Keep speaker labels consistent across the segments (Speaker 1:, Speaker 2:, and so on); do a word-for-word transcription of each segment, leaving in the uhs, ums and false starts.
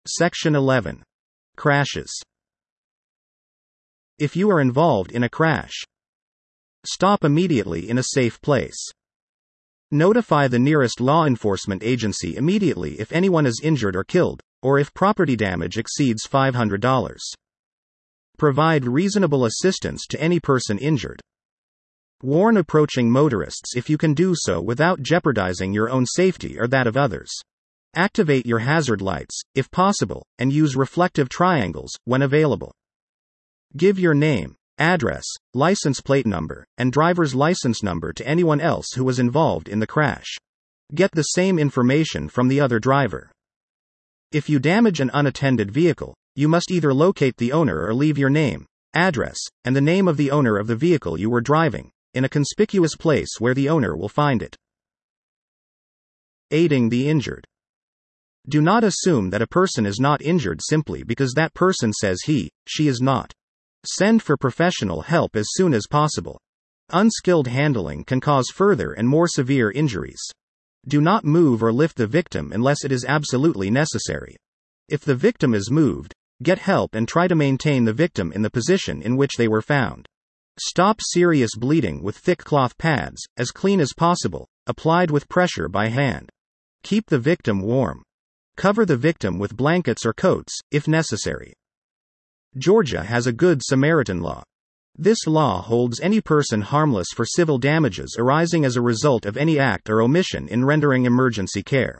Speaker 1: Section eleven. Crashes. If you are involved in a crash, stop immediately in a safe place. Notify the nearest law enforcement agency immediately if anyone is injured or killed, or if property damage exceeds five hundred dollars. Provide reasonable assistance to any person injured. Warn approaching motorists if you can do so without jeopardizing your own safety or that of others. Activate your hazard lights, if possible, and use reflective triangles when available. Give your name, address, license plate number, and driver's license number to anyone else who was involved in the crash. Get the same information from the other driver. If you damage an unattended vehicle, you must either locate the owner or leave your name, address, and the name of the owner of the vehicle you were driving, in a conspicuous place where the owner will find it. Aiding the injured. Do not assume that a person is not injured simply because that person says he, she is not. Send for professional help as soon as possible. Unskilled handling can cause further and more severe injuries. Do not move or lift the victim unless it is absolutely necessary. If the victim is moved, get help and try to maintain the victim in the position in which they were found. Stop serious bleeding with thick cloth pads, as clean as possible, applied with pressure by hand. Keep the victim warm. Cover the victim with blankets or coats, if necessary. Georgia has a Good Samaritan law. This law holds any person harmless for civil damages arising as a result of any act or omission in rendering emergency care.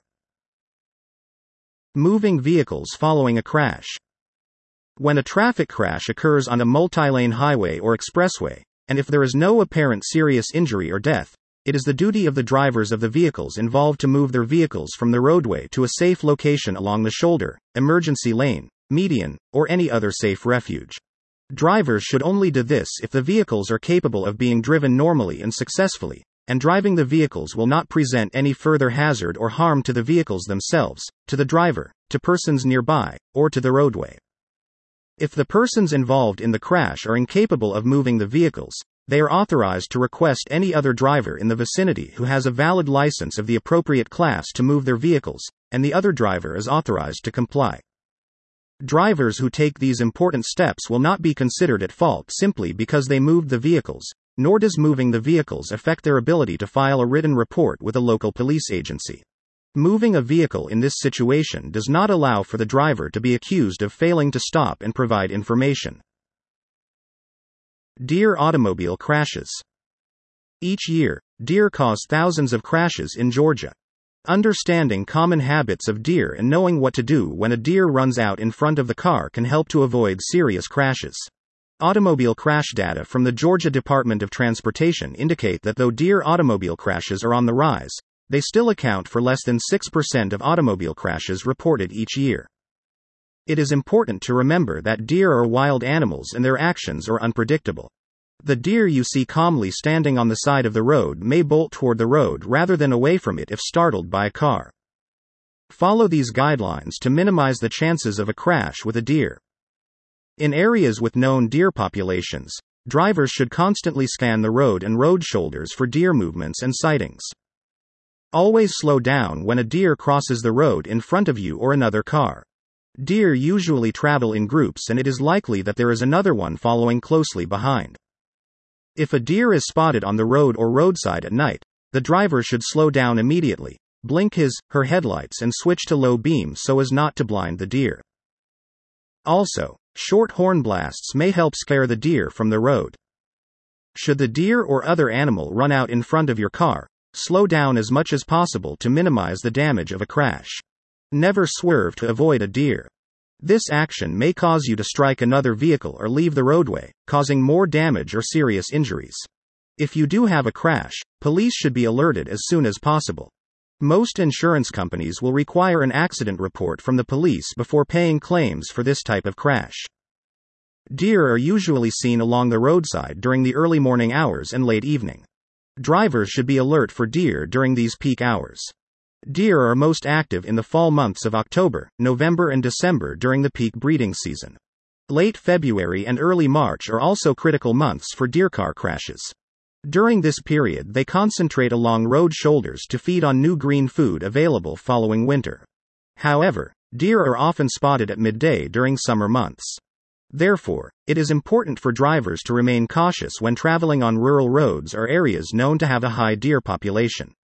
Speaker 1: Moving vehicles following a crash. When a traffic crash occurs on a multi-lane highway or expressway, and if there is no apparent serious injury or death, it is the duty of the drivers of the vehicles involved to move their vehicles from the roadway to a safe location along the shoulder, emergency lane, median, or any other safe refuge. Drivers should only do this if the vehicles are capable of being driven normally and successfully, and driving the vehicles will not present any further hazard or harm to the vehicles themselves, to the driver, to persons nearby, or to the roadway. If the persons involved in the crash are incapable of moving the vehicles, they are authorized to request any other driver in the vicinity who has a valid license of the appropriate class to move their vehicles, and the other driver is authorized to comply. Drivers who take these important steps will not be considered at fault simply because they moved the vehicles, nor does moving the vehicles affect their ability to file a written report with a local police agency. Moving a vehicle in this situation does not allow for the driver to be accused of failing to stop and provide information. Deer automobile crashes. Each year, deer cause thousands of crashes in Georgia. Understanding common habits of deer and knowing what to do when a deer runs out in front of the car can help to avoid serious crashes. Automobile crash data from the Georgia Department of Transportation indicate that though deer automobile crashes are on the rise, they still account for less than six percent of automobile crashes reported each year. It is important to remember that deer are wild animals and their actions are unpredictable. The deer you see calmly standing on the side of the road may bolt toward the road rather than away from it if startled by a car. Follow these guidelines to minimize the chances of a crash with a deer. In areas with known deer populations, drivers should constantly scan the road and road shoulders for deer movements and sightings. Always slow down when a deer crosses the road in front of you or another car. Deer usually travel in groups and it is likely that there is another one following closely behind. If a deer is spotted on the road or roadside at night, the driver should slow down immediately, blink his, her headlights and switch to low beam so as not to blind the deer. Also, short horn blasts may help scare the deer from the road. Should the deer or other animal run out in front of your car, slow down as much as possible to minimize the damage of a crash. Never swerve to avoid a deer. This action may cause you to strike another vehicle or leave the roadway, causing more damage or serious injuries. If you do have a crash, police should be alerted as soon as possible. Most insurance companies will require an accident report from the police before paying claims for this type of crash. Deer are usually seen along the roadside during the early morning hours and late evening. Drivers should be alert for deer during these peak hours. Deer are most active in the fall months of October, November and December during the peak breeding season. Late February and early March are also critical months for deer car crashes. During this period they concentrate along road shoulders to feed on new green food available following winter. However, Deer are often spotted at midday during summer months. Therefore, it is important for drivers to remain cautious when traveling on rural roads or areas known to have a high deer population.